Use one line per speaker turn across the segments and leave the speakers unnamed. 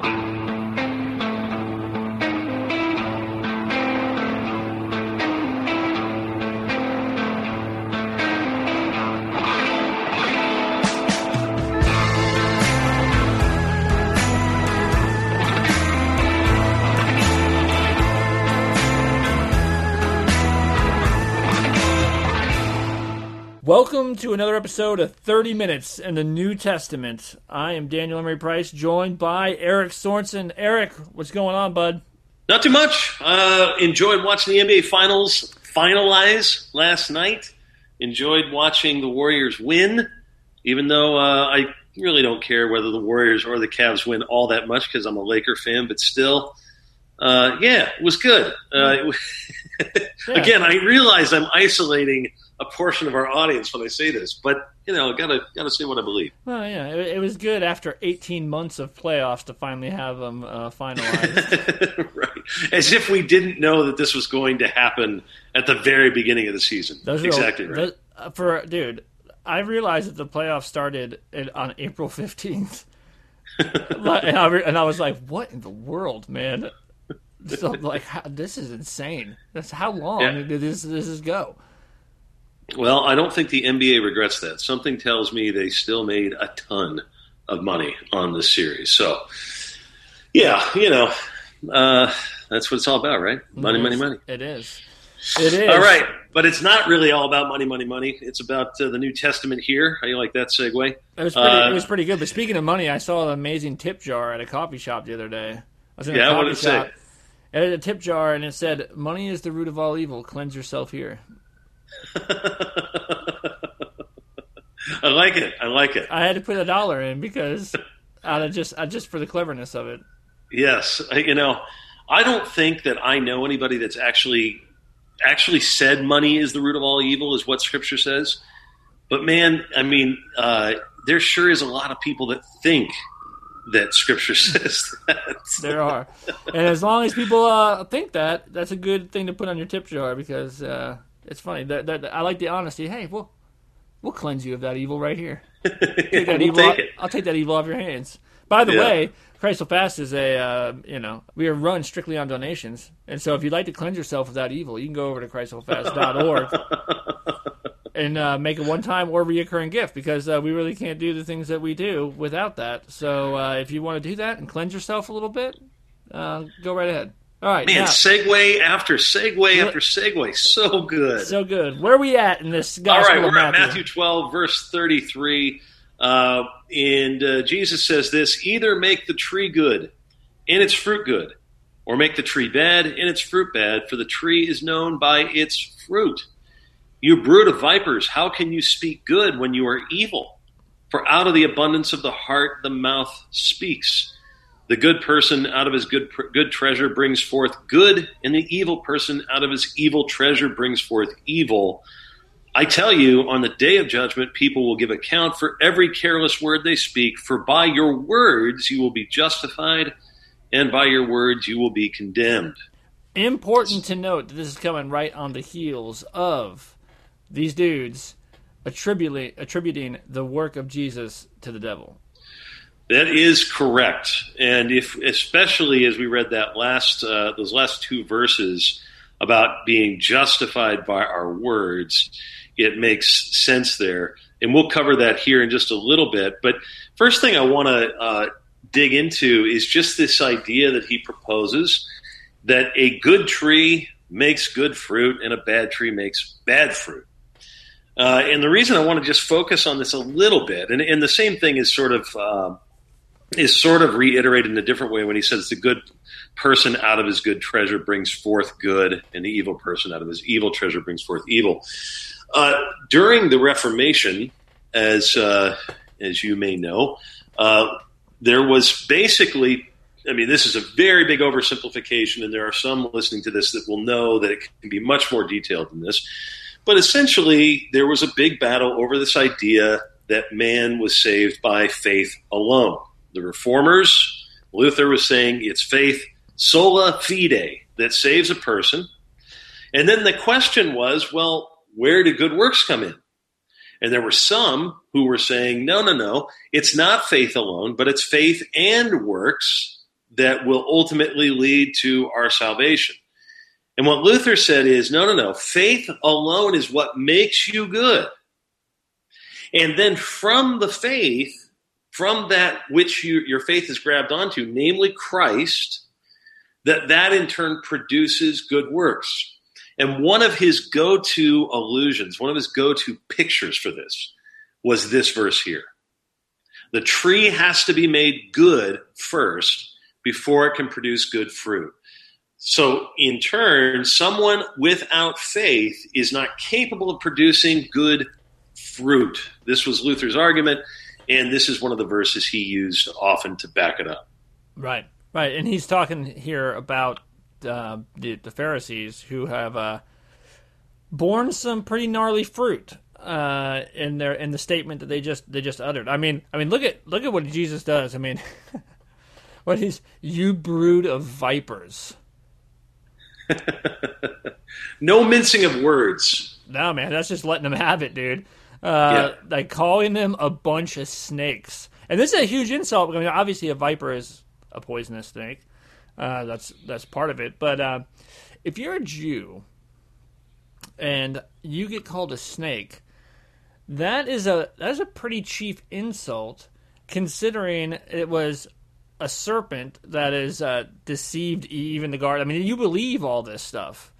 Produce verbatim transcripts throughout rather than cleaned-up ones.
Welcome to another episode of thirty minutes in the New Testament. I am Daniel Emery Price, joined by Eric Sorensen. Eric, what's going on, bud?
Not too much. Uh, enjoyed watching the N B A Finals finalize last night. Enjoyed watching the Warriors win, even though uh, I really don't care whether the Warriors or the Cavs win all that much because I'm a Laker fan, but still, uh, yeah, it was good. Uh, it was
yeah.
Again, I realize I'm isolating a portion of our audience when I say this, but you know, gotta gotta say what I believe.
Well, yeah, it, it was good after eighteen months of playoffs to finally have them uh, finalized.
Right, as if we didn't know that this was going to happen at the very beginning of the season.
Those
exactly
are,
right.
Those, uh, for dude, I realized that the playoffs started in, on April fifteenth, and, I re- and I was like, "What in the world, man?" So, like, how, this is insane. That's how long
yeah.
did this this is go?
Well, I don't think the N B A regrets that. Something tells me they still made a ton of money on this series. So, yeah, you know, uh, that's what it's all about, right? Money, money, money.
It is. It is.
All right, but it's not really all about money, money, money. It's about uh, the New Testament here. How do you like that segue?
It was pretty.
Uh,
it was pretty good. But speaking of money, I saw an amazing tip jar at a coffee shop the other day. I was in a
yeah,
coffee
what did it
shop,
say?
It had a tip jar, and it said, "Money is the root of all evil. Cleanse yourself here."
I like it. I like it.
I had to put a dollar in because out of just uh, just for the cleverness of it.
Yes, I, you know, I don't think that I know anybody that's actually actually said money is the root of all evil, is what Scripture says. But man, I mean, uh, there sure is a lot of people that think that Scripture says that.
There are, and as long as people uh, think that, that's a good thing to put on your tip jar because uh, it's funny. That, that I like the honesty. Hey, we'll we'll cleanse you of that evil right here. Take that
we'll
evil
take
off,
it.
I'll take that evil off your hands. By the
Yeah.
way, Christ So Fast is a uh, you know we are run strictly on donations, and so if you'd like to cleanse yourself of that evil, you can go over to christ so fast dot org and uh, make a one-time or reoccurring gift because uh, we really can't do the things that we do without that. So uh, if you want to do that and cleanse yourself a little bit, uh, go right ahead. All right,
Man,
now,
segue after segue after segue. So good.
so good. Where are we at in this
All
Gospel
right,
of
we're at
Matthew?
Matthew twelve, verse thirty-three. Uh, and uh, Jesus says this: either make the tree good and its fruit good, or make the tree bad and its fruit bad, for the tree is known by its fruit. You brood of vipers, how can you speak good when you are evil? For out of the abundance of the heart the mouth speaks. The good person out of his good good treasure brings forth good, and the evil person out of his evil treasure brings forth evil. I tell you, on the day of judgment, people will give account for every careless word they speak, for by your words you will be justified, and by your words you will be condemned.
Important to note that this is coming right on the heels of these dudes attributing, attributing the work of Jesus to the devil.
That is correct, and if especially as we read that last uh, those last two verses about being justified by our words, it makes sense there, and we'll cover that here in just a little bit. But first thing I want to uh, dig into is just this idea that he proposes that a good tree makes good fruit and a bad tree makes bad fruit. Uh, and the reason I want to just focus on this a little bit, and, and the same thing is sort of uh, is sort of reiterated in a different way when he says the good person out of his good treasure brings forth good, and the evil person out of his evil treasure brings forth evil. Uh, during the Reformation, as uh, as you may know, uh, there was basically, I mean, this is a very big oversimplification, and there are some listening to this that will know that it can be much more detailed than this. But essentially, there was a big battle over this idea that man was saved by faith alone. The Reformers, Luther was saying it's faith sola fide that saves a person. And then the question was, well, where do good works come in? And there were some who were saying, no, no, no, it's not faith alone, but it's faith and works that will ultimately lead to our salvation. And what Luther said is, no, no, no, faith alone is what makes you good. And then from the faith, from that which you, your faith is grabbed onto, namely Christ, that that in turn produces good works. And one of his go-to allusions, one of his go-to pictures for this was this verse here. The tree has to be made good first before it can produce good fruit. So in turn, someone without faith is not capable of producing good fruit. This was Luther's argument, and this is one of the verses he used often to back it up.
Right, right. And he's talking here about uh, the, the Pharisees who have uh, borne some pretty gnarly fruit uh, in their in the statement that they just they just uttered. I mean, I mean, look at look at what Jesus does. I mean, what he's you brood of vipers.
No mincing of words.
No, man, that's just letting them have it, dude. Uh, yeah. Like calling them a bunch of snakes, and this is a huge insult. I mean, obviously, a viper is a poisonous snake. Uh, that's that's part of it. But uh, if you're a Jew and you get called a snake, that is a that is a pretty chief insult, considering it was a serpent that is uh, deceived even the guard. I mean, you believe all this stuff,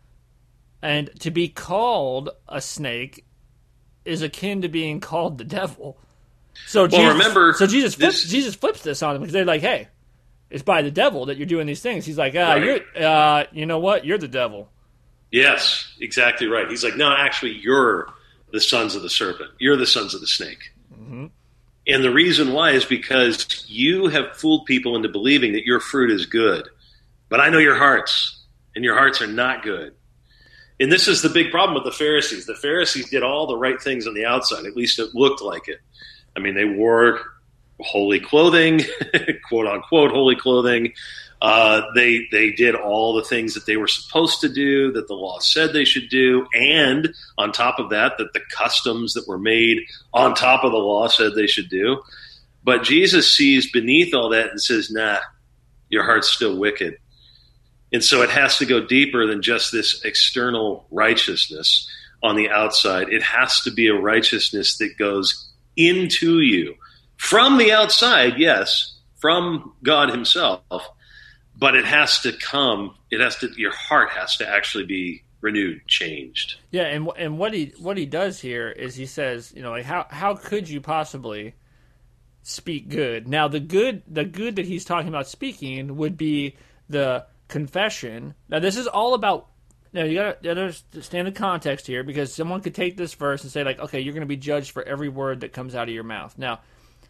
and to be called a snake is akin to being called the devil. So
well,
Jesus,
remember,
so Jesus flips,
this...
Jesus flips this on them because they're like, "Hey, it's by the devil that you're doing these things." He's like, "Ah, right. you're, uh, you know what? You're the devil."
Yes, exactly right. He's like, "No, actually, you're the sons of the serpent. You're the sons of the snake."
Mm-hmm.
And the reason why is because you have fooled people into believing that your fruit is good, but I know your hearts, and your hearts are not good. And this is the big problem with the Pharisees. The Pharisees did all the right things on the outside. At least it looked like it. I mean, they wore holy clothing, quote unquote holy clothing. Uh, they they did all the things that they were supposed to do, that the law said they should do, and on top of that, that the customs that were made on top of the law said they should do. But Jesus sees beneath all that and says, nah, your heart's still wicked. And so it has to go deeper than just this external righteousness on the outside. It has to be a righteousness that goes into you. From the outside, yes, from God himself, but it has to come, it has to, your heart has to actually be renewed, changed.
Yeah, and and what he what he does here is he says, you know, like how how could you possibly speak good? Now the good the good that he's talking about speaking would be the confession. Now this is all about, now you gotta, you gotta understand the context here, because someone could take this verse and say like, okay, you're going to be judged for every word that comes out of your mouth. Now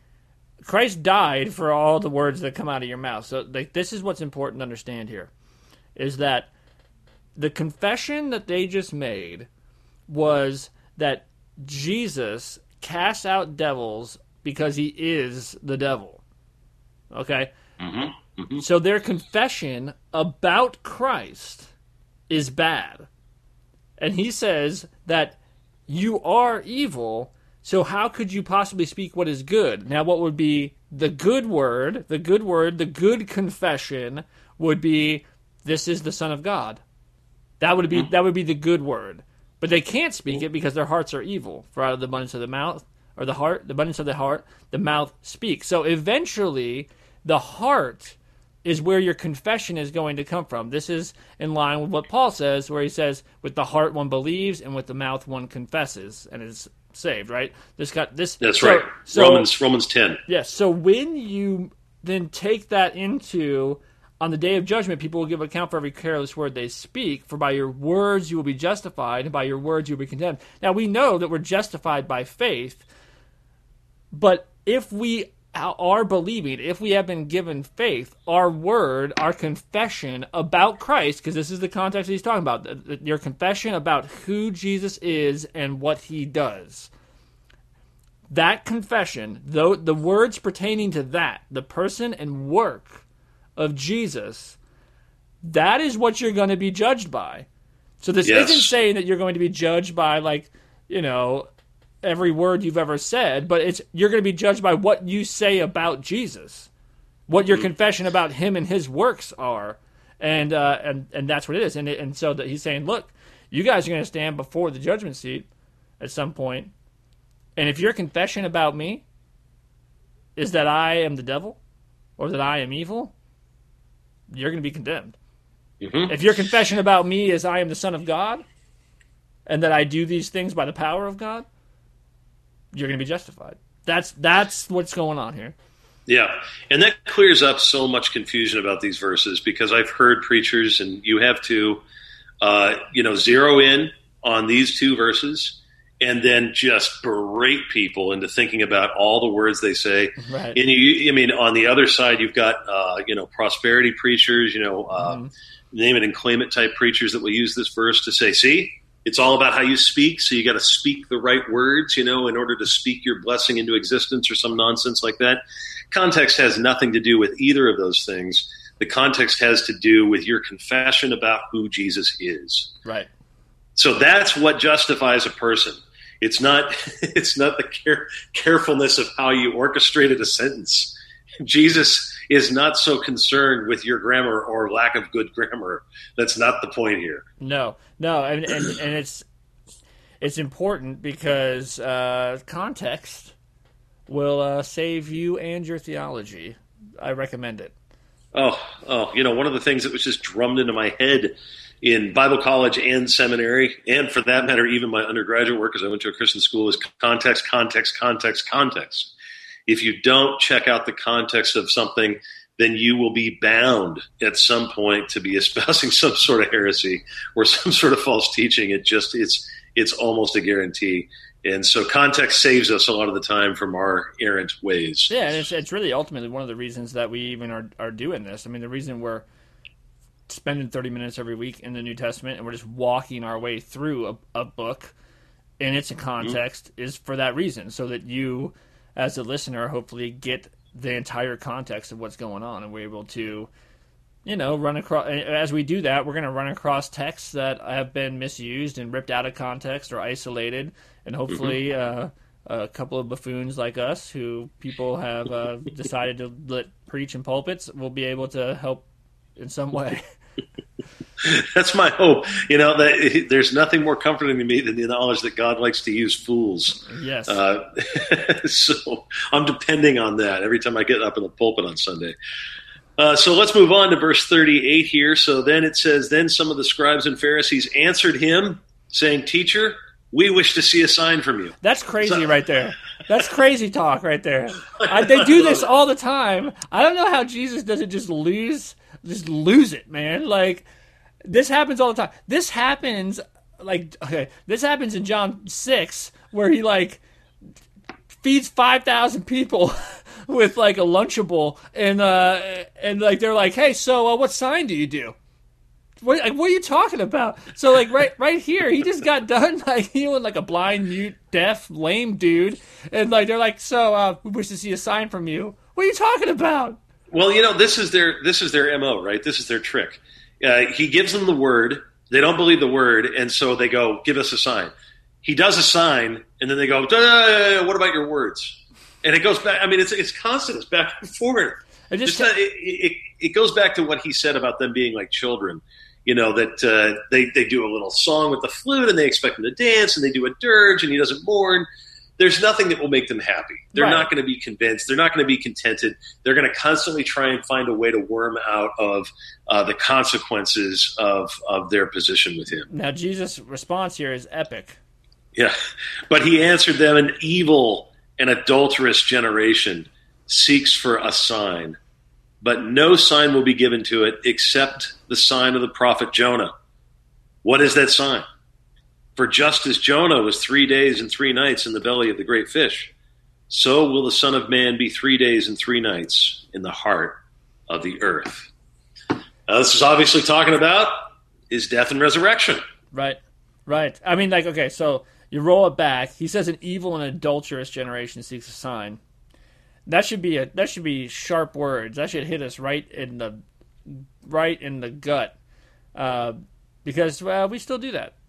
Christ died for all the words that come out of your mouth. So like, this is what's important to understand here, is that the confession that they just made was that Jesus casts out devils because he is the devil. Okay?
Mm-hmm. Mm-hmm.
So their confession about Christ is bad. And he says that you are evil, so how could you possibly speak what is good? Now, what would be the good word, the good word, the good confession would be, this is the Son of God. That would be mm-hmm. that would be the good word. But they can't speak it because their hearts are evil. For out of the abundance of the mouth, or the heart, the abundance of the heart, the mouth speaks. So eventually, the heart is where your confession is going to come from. This is in line with what Paul says, where he says, with the heart one believes, and with the mouth one confesses, and is saved, right? This got this.
That's
so,
right.
So,
Romans Romans ten.
Yes. Yeah, so when you then take that into, on the day of judgment, people will give account for every careless word they speak, for by your words you will be justified, and by your words you will be condemned. Now we know that we're justified by faith, but if we are believing, if we have been given faith, our word, our confession about Christ, because this is the context he's talking about, your confession about who Jesus is and what he does. That confession, though the words pertaining to that, the person and work of Jesus, that is what you're going to be judged by. So this
yes.
isn't saying that you're going to be judged by, like, you know, every word you've ever said, but it's you're going to be judged by what you say about Jesus. what your confession about him and his works are. And uh, and and that's what it is. And it, and so that he's saying, look, you guys are going to stand before the judgment seat at some point, and if your confession about me is that I am the devil or that I am evil, you're going to be condemned. Mm-hmm. If your confession about me is I am the Son of God and that I do these things by the power of God, you're going to be justified. That's that's what's going on here.
Yeah, and that clears up so much confusion about these verses, because I've heard preachers, and you have to, uh, you know, zero in on these two verses and then just berate people into thinking about all the words they say.
Right.
And you, I mean, on the other side, you've got, uh, you know, prosperity preachers, you know, uh, mm-hmm. name it and claim it type preachers that will use this verse to say, see, it's all about how you speak, so you got to speak the right words, you know, in order to speak your blessing into existence or some nonsense like that. Context has nothing to do with either of those things. The context has to do with your confession about who Jesus is.
Right.
So that's what justifies a person. It's not it's not the care, carefulness of how you orchestrated a sentence. Jesus is not so concerned with your grammar or lack of good grammar. That's not the point here.
No, no, and and, and it's it's important because uh, context will uh, save you and your theology. I recommend it.
Oh, oh, you know, one of the things that was just drummed into my head in Bible college and seminary, and for that matter, even my undergraduate work, because I went to a Christian school, is context, context, context, context. If you don't check out the context of something, then you will be bound at some point to be espousing some sort of heresy or some sort of false teaching. It just it's it's almost a guarantee. And so context saves us a lot of the time from our errant ways.
Yeah, and it's it's really ultimately one of the reasons that we even are are doing this. I mean, the reason we're spending thirty minutes every week in the New Testament and we're just walking our way through a, a book in its context mm-hmm. is for that reason, so that you, as a listener, hopefully get the entire context of what's going on, and we're able to, you know, run across. As we do that, we're going to run across texts that have been misused and ripped out of context or isolated, and hopefully mm-hmm. uh, a couple of buffoons like us, who people have uh, decided to let preach in pulpits, will be able to help in some way.
That's my hope. You know, that there's nothing more comforting to me than the knowledge that God likes to use fools.
Yes.
Uh, so I'm depending on that every time I get up in the pulpit on Sunday. Uh, so let's move on to verse thirty-eight here. So then it says, then some of the scribes and Pharisees answered him, saying, "Teacher, we wish to see a sign from you."
That's crazy so, right there. That's crazy talk right there. I, they do this all the time. I don't know how Jesus doesn't just lose, just lose it, man. Like, this happens all the time. This happens, like, okay, this happens in John six, where he, like, feeds five thousand people with, like, a Lunchable, and, uh, and like, they're like, hey, so uh, what sign do you do? What, like, what are you talking about? So, like, right right here, he just got done, like, healing, like, a blind, mute, deaf, lame dude, and, like, they're like, so, uh, we wish to see a sign from you. What are you talking about?
Well, you know, this is their this is their M O, right? This is their trick. Uh, he gives them the word. They don't believe the word, and so they go, give us a sign. He does a sign, and then they go, what about your words? And it goes back. I mean, it's it's constant. It's back and forth.
It, just
just, it, it, it goes back to what he said about them being like children. You know, that uh, they, they do a little song with the flute, and they expect him to dance, and they do a dirge, and he doesn't mourn. There's nothing that will make them happy. They're
right.
not going to be convinced. They're not going to be contented. They're going to constantly try and find a way to worm out of uh, the consequences of, of their position with him.
Now, Jesus' response here is epic.
Yeah. But he answered them, an evil and adulterous generation seeks for a sign, but no sign will be given to it except the sign of the prophet Jonah. What is that sign? For just as Jonah was three days and three nights in the belly of the great fish, so will the Son of Man be three days and three nights in the heart of the earth. Now, this is obviously talking about his death and resurrection.
Right, right. I mean, like, okay, so you roll it back. He says an evil and adulterous generation seeks a sign. That should be a that should be sharp words. That should hit us right in the right in the gut, uh, because well, we still do that.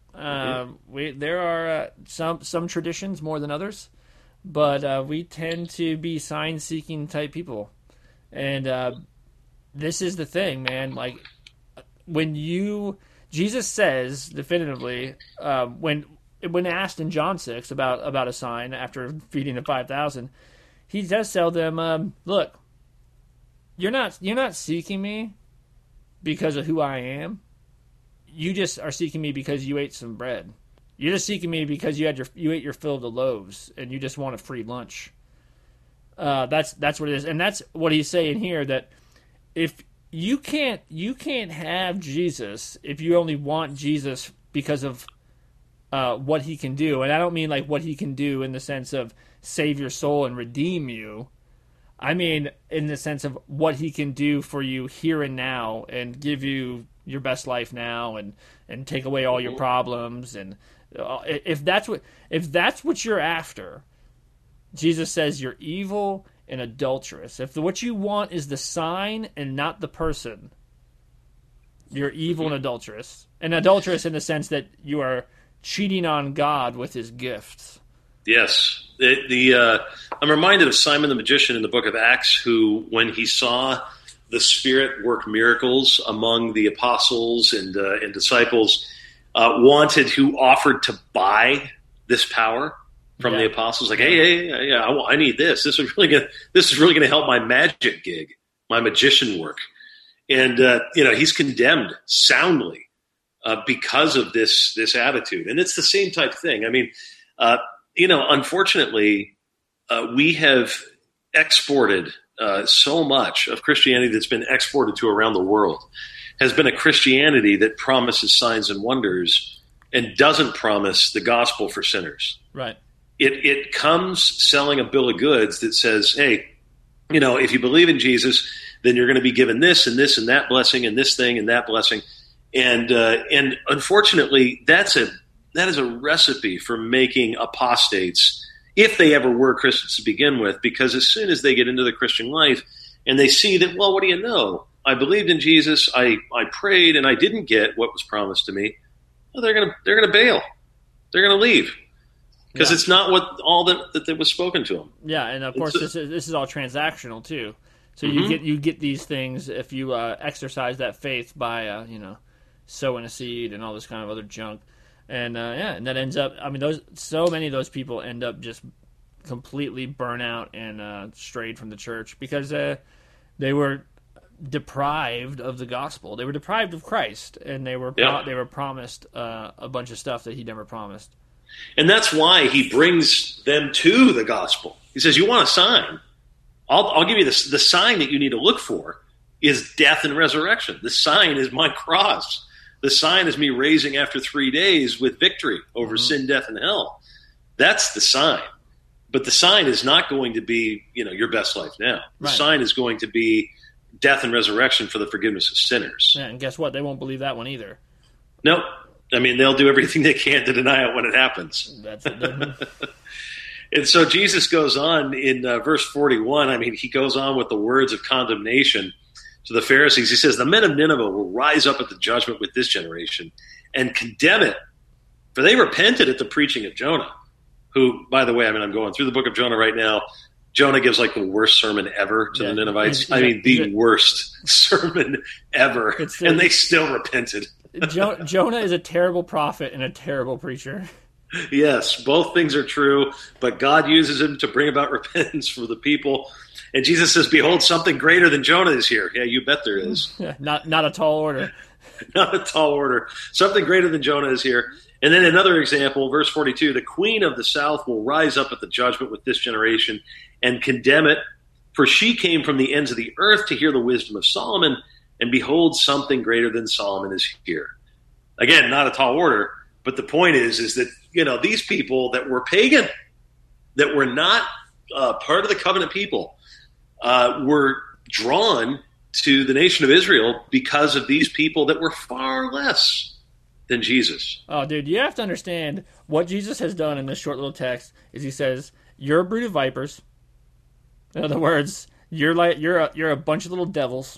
Uh, we there are uh, some some traditions more than others, but uh, we tend to be sign-seeking type people, And uh, this is the thing, man. Like, when you, Jesus says definitively, uh, when when asked in John six about, about a sign after feeding the five thousand, he does tell them, um, look, you're not you're not seeking me because of who I am. You just are seeking me because you ate some bread. You're just seeking me because you had your you ate your fill of the loaves and you just want a free lunch. Uh, that's that's what it is, and that's what he's saying here. That if you can't you can't have Jesus if you only want Jesus because of uh, what he can do, and I don't mean like what he can do in the sense of save your soul and redeem you. I mean in the sense of what he can do for you here and now, and give you your best life now, and, and take away all your problems. And uh, if that's what if that's what you're after, Jesus says you're evil and adulterous. If the, what you want is the sign and not the person, you're evil and adulterous. And adulterous in the sense that you are cheating on God with his gifts.
Yes. The, the uh, I'm reminded of Simon the magician in the book of Acts, who, when he saw the Spirit work miracles among the apostles and, uh, and disciples, uh, wanted, who offered to buy this power from yeah. the apostles, like, hey, hey, hey yeah, I, I need this. This is really gonna. This is really gonna help my magic gig, my magician work. And uh, you know, he's condemned soundly uh, because of this this attitude. And it's the same type thing. I mean, uh, you know, unfortunately, uh, we have exported uh, so much of Christianity that's been exported to around the world has been a Christianity that promises signs and wonders and doesn't promise the gospel for sinners.
Right.
It it comes selling a bill of goods that says, hey, you know, if you believe in Jesus, then you're going to be given this and this and that blessing and this thing and that blessing. And uh, and unfortunately, that's a that is a recipe for making apostates, if they ever were Christians to begin with, because as soon as they get into the Christian life and they see that, well, what do you know? I believed in Jesus, I, I prayed, and I didn't get what was promised to me. Well, they're gonna they're gonna bail. They're gonna leave. Because yeah. it's not what all that, that was spoken to them.
Yeah, and of course, a, this is this is all transactional too. So mm-hmm. you get you get these things if you uh, exercise that faith by uh, you know sowing a seed and all this kind of other junk, and uh, yeah, and that ends up. I mean, those so many of those people end up just completely burnt out and uh, strayed from the church because uh, they were deprived of the gospel. They were deprived of Christ, and they were pro- yeah. they were promised uh, a bunch of stuff that he never promised.
And that's why he brings them to the gospel. He says, you want a sign? I'll, I'll give you this. The sign that you need to look for is death and resurrection. The sign is my cross. The sign is me raising after three days with victory over mm-hmm. sin, death, and hell. That's the sign. But the sign is not going to be, you know, your best life now. The right. sign is going to be death and resurrection for the forgiveness of sinners.
Yeah, and guess what? They won't believe that one either.
Nope. I mean, they'll do everything they can to deny it when it happens.
That's it.
And so Jesus goes on in uh, verse forty-one. I mean, he goes on with the words of condemnation to the Pharisees. He says, the men of Nineveh will rise up at the judgment with this generation and condemn it, for they repented at the preaching of Jonah, who, by the way, I mean, I'm going through the book of Jonah right now. Jonah gives like the worst sermon ever to yeah. the Ninevites. Is, is I mean, it, the it, worst sermon ever. And they still repented.
Jo- Jonah is a terrible prophet and a terrible preacher.
Yes, both things are true, but God uses him to bring about repentance for the people. And Jesus says, behold, something greater than Jonah is here. Yeah, you bet there is.
Yeah, not, not a tall order.
Not a tall order. Something greater than Jonah is here. And then another example, verse forty-two, the queen of the south will rise up at the judgment with this generation and condemn it, for she came from the ends of the earth to hear the wisdom of Solomon, and behold, something greater than Solomon is here. Again, not a tall order, but the point is, is that, you know, these people that were pagan, that were not uh, part of the covenant people, uh, were drawn to the nation of Israel because of these people that were far less than Jesus.
Oh, dude, you have to understand what Jesus has done in this short little text is he says, you're a brood of vipers. In other words, you're like you're a, you're a bunch of little devils.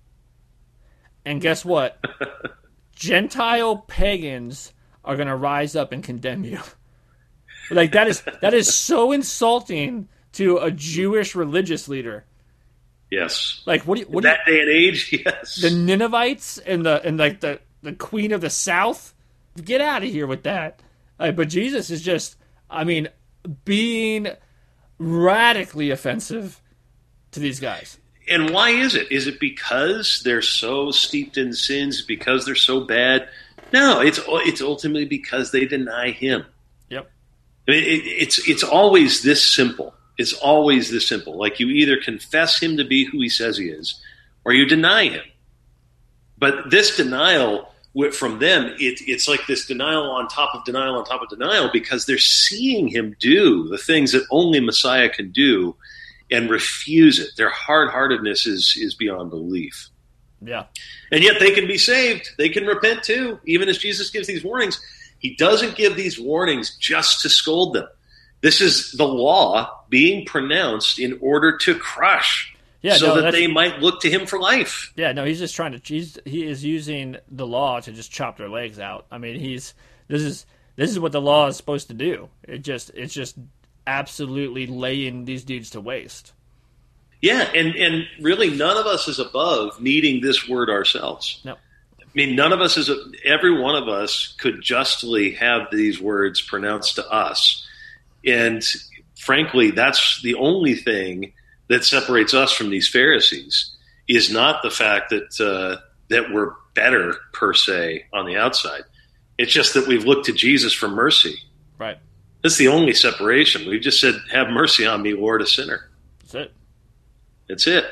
And guess what? Gentile pagans are going to rise up and condemn you. Like that is that is so insulting to a Jewish religious leader.
Yes.
Like what? Do you, what
In that
do you,
day and age, yes.
the Ninevites and the and like the the queen of the south, get out of here with that. Uh, but Jesus is just, I mean, being radically offensive to these guys.
And why is it? Is it because they're so steeped in sins? Because they're so bad? No, it's it's ultimately because they deny Him.
Yep.
I mean, it, it's it's always this simple. It's always this simple. Like you either confess Him to be who He says He is, or you deny Him. But this denial from them, it, it's like this denial on top of denial on top of denial, because they're seeing Him do the things that only Messiah can do and refuse it. Their hard-heartedness is is beyond belief.
Yeah.
And yet they can be saved. They can repent too, even as Jesus gives these warnings. He doesn't give these warnings just to scold them. This is the law being pronounced in order to crush,
yeah,
so
no,
that they might look to Him for life.
Yeah, no, he's just trying to. He's, he is using the law to just chop their legs out. I mean, he's this is this is what the law is supposed to do. It just it's just absolutely laying these dudes to waste.
Yeah, and and really, none of us is above needing this word ourselves.
No.
I mean, none of us is. A, every one of us could justly have these words pronounced to us. And frankly, that's the only thing that separates us from these Pharisees, is not the fact that uh, that we're better per se on the outside. It's just that we've looked to Jesus for mercy.
Right.
That's the only separation. We've just said, "Have mercy on me, Lord, a sinner."
That's it.
That's it.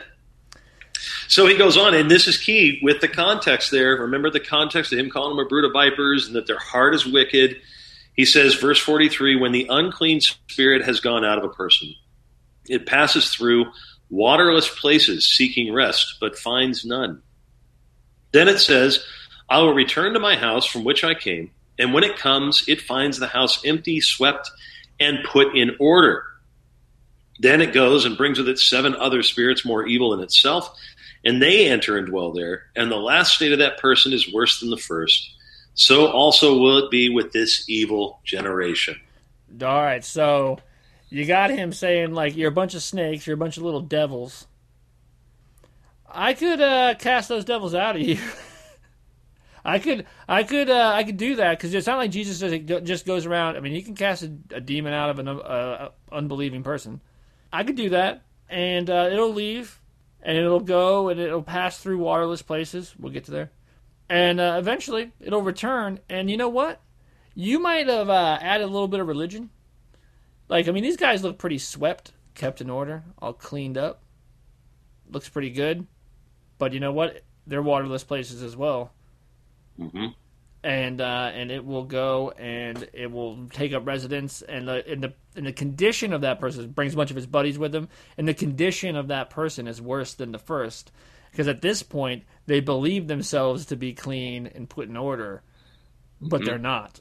So he goes on, and this is key with the context there. Remember the context of him calling them a brood of vipers and that their heart is wicked. He says, verse forty-three, when the unclean spirit has gone out of a person, it passes through waterless places seeking rest, but finds none. Then it says, I will return to my house from which I came, and when it comes, it finds the house empty, swept, and put in order. Then it goes and brings with it seven other spirits more evil than itself, and they enter and dwell there, and the last state of that person is worse than the first. So also will it be with this evil generation.
All right, so you got him saying, like, you're a bunch of snakes, you're a bunch of little devils. I could uh, cast those devils out of you. I could, I could, uh, I could do that, because it's not like Jesus just, just goes around. I mean, he can cast a, a demon out of an uh, unbelieving person. I could do that, and uh, it'll leave, and it'll go, and it'll pass through waterless places. We'll get to there. And uh, eventually, it'll return. And you know what? You might have uh, added a little bit of religion. Like, I mean, these guys look pretty swept, kept in order, all cleaned up. Looks pretty good. But you know what? They're waterless places as well.
Mm-hmm.
And uh, and it will go and it will take up residence. And the, in the in the condition of that person, brings a bunch of his buddies with him. And the condition of that person is worse than the first. Because at this point, they believe themselves to be clean and put in order, but mm-hmm. they're not.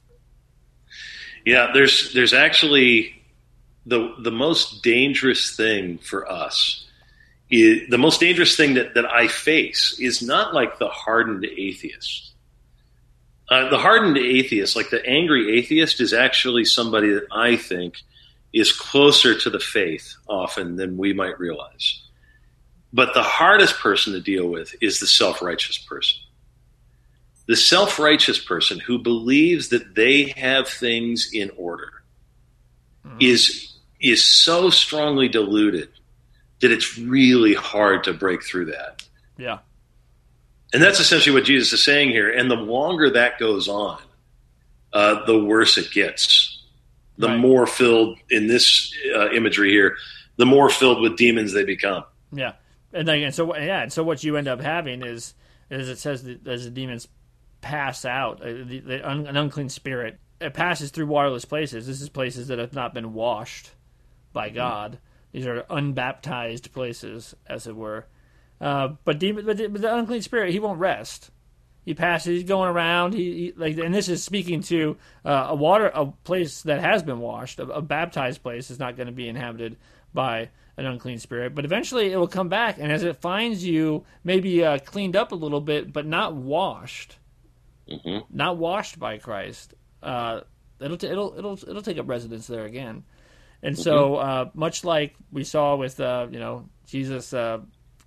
Yeah, there's there's actually the the most dangerous thing for us. Is, the most dangerous thing that, that I face is not like the hardened atheist. Uh, the hardened atheist, like the angry atheist, is actually somebody that I think is closer to the faith often than we might realize. But the hardest person to deal with is the self-righteous person. The self-righteous person who believes that they have things in order mm-hmm. is is so strongly deluded that it's really hard to break through that.
Yeah.
And that's essentially what Jesus is saying here. And the longer that goes on, uh, the worse it gets. The right. more filled, in this uh, imagery here, the more filled with demons they become.
Yeah. And then, and so yeah, and so what you end up having is, is it says that as the demons pass out, uh, the, the un, an unclean spirit, it passes through waterless places. This is places that have not been washed by God. Mm-hmm. These are unbaptized places, as it were. Uh, but, demon, but, the, but the unclean spirit, he won't rest. He passes. He's going around. He, he like, and this is speaking to uh, a water, a place that has been washed. A, a baptized place is not going to be inhabited by an unclean spirit, but eventually it will come back, and as it finds you maybe uh, cleaned up a little bit, but not washed, mm-hmm. not washed by Christ, uh, it'll t- it'll it'll it'll take up residence there again. And mm-hmm. so, uh, much like we saw with uh, you know Jesus uh,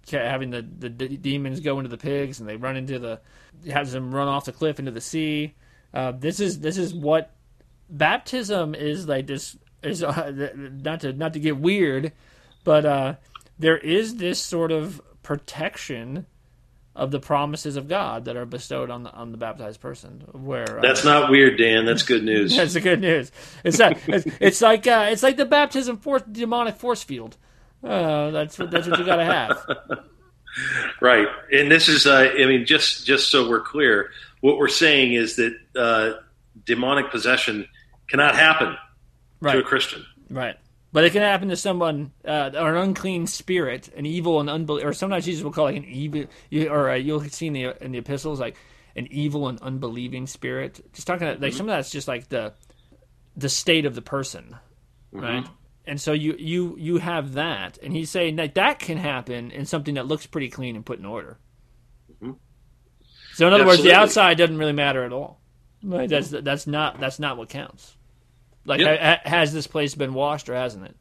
having the, the d- demons go into the pigs and they run into the, has them run off the cliff into the sea. Uh, this is this is what baptism is like. This is uh, not to not to get weird, but uh, there is this sort of protection of the promises of God that are bestowed on the on the baptized person. Where uh,
that's not weird, Dan. That's good news.
That's the good news. It's not, it's, it's like uh, it's like the baptism force demonic force field. Uh, that's what that's what you got to have.
Right, and this is uh, I mean, just just so we're clear, what we're saying is that uh, demonic possession cannot happen
right.
to a Christian.
Right. But it can happen to someone, uh, or an unclean spirit, an evil and unbelieving, or sometimes Jesus will call it like an evil, or uh, you'll see in the in the epistles like an evil and unbelieving spirit. Just talking about, like mm-hmm. some of that's just like the the state of the person, mm-hmm. right? And so you, you you have that, and he's saying that that can happen in something that looks pretty clean and put in order. Mm-hmm. So in other Absolutely. words, the outside doesn't really matter at all. Right? That's that's not that's not what counts. Like, yep. ha- has this place been washed or hasn't it?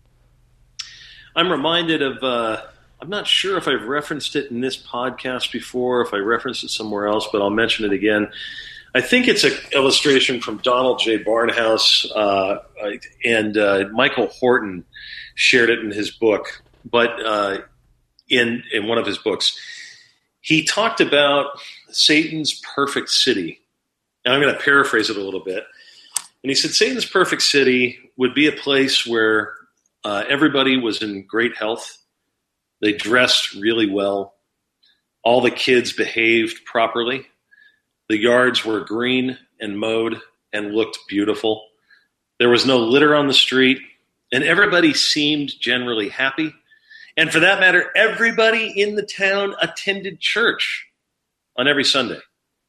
I'm reminded of, uh, I'm not sure if I've referenced it in this podcast before, if I referenced it somewhere else, but I'll mention it again. I think it's an illustration from Donald J. Barnhouse, uh, and uh, Michael Horton shared it in his book, but uh, in, in one of his books. He talked about Satan's perfect city. Now, I'm going to paraphrase it a little bit. And he said Satan's perfect city would be a place where uh, everybody was in great health. They dressed really well. All the kids behaved properly. The yards were green and mowed and looked beautiful. There was no litter on the street, and everybody seemed generally happy. And for that matter, everybody in the town attended church on every Sunday.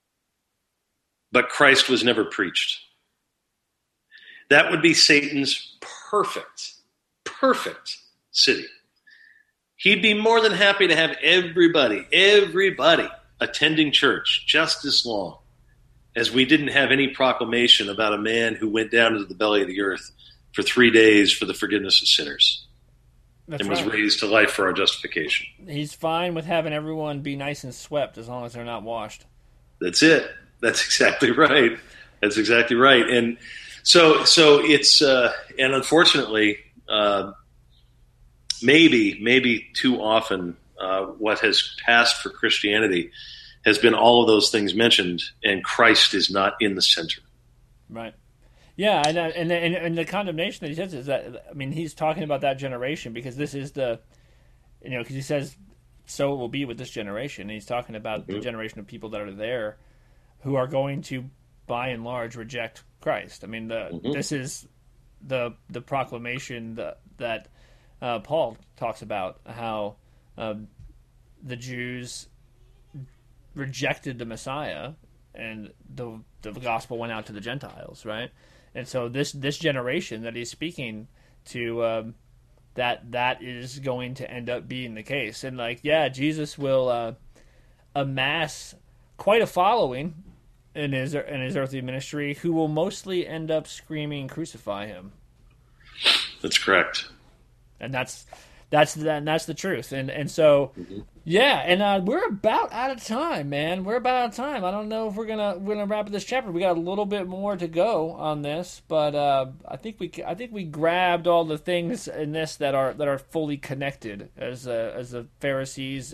But Christ was never preached. That would be Satan's perfect, perfect city. He'd be more than happy to have everybody, everybody attending church just as long as we didn't have any proclamation about a man who went down into the belly of the earth for three days for the forgiveness of sinners. That's and was right. raised to life for our justification.
He's fine with having everyone be nice and swept as long as they're not washed.
That's it. That's exactly right. That's exactly right. And So, so it's uh, and unfortunately, uh, maybe, maybe too often, uh, what has passed for Christianity has been all of those things mentioned, and Christ is not in the center.
Right. Yeah, and and and, and the condemnation that he says is that, I mean, he's talking about that generation because this is the, you know, because he says, so it will be with this generation. And he's talking about mm-hmm. the generation of people that are there, who are going to, by and large, reject Christ. I mean, the, mm-hmm. this is the the proclamation that, that uh, Paul talks about, how uh, the Jews rejected the Messiah, and the the gospel went out to the Gentiles, right? And so this this generation that he's speaking to, um, that that is going to end up being the case. And like, yeah, Jesus will uh, amass quite a following in his in his earthly ministry, who will mostly end up screaming, "Crucify him."
That's correct,
and that's that's the, and that's the truth. And and so, mm-hmm. yeah, and uh, we're about out of time, man. We're about out of time. I don't know if we're gonna we're gonna wrap up this chapter. We got a little bit more to go on this, but uh, I think we I think we grabbed all the things in this that are that are fully connected as uh, as the Pharisees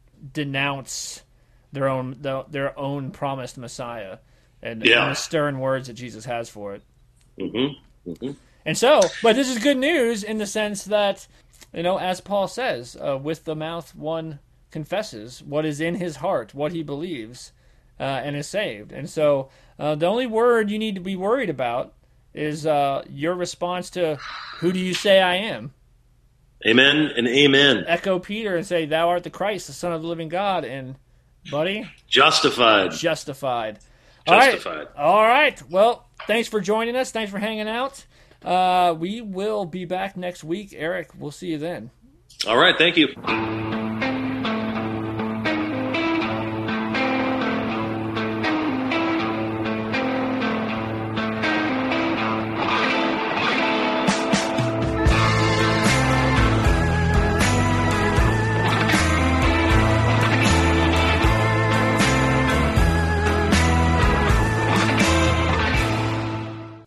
denounce their own the, their own promised Messiah, and, yeah. and the stern words that Jesus has for it.
Mm-hmm. Mm-hmm.
And so, but this is good news in the sense that, you know, as Paul says, uh, with the mouth one confesses what is in his heart, what he believes, uh, and is saved. And so uh, the only word you need to be worried about is uh, your response to, who do you say I am?
Amen and amen.
Echo Peter and say, thou art the Christ, the Son of the living God, and buddy?
Justified.
Justified.
Justified.
All right. All right. Well, thanks for joining us. Thanks for hanging out. Uh, we will be back next week. Eric, we'll see you then.
All right. Thank you.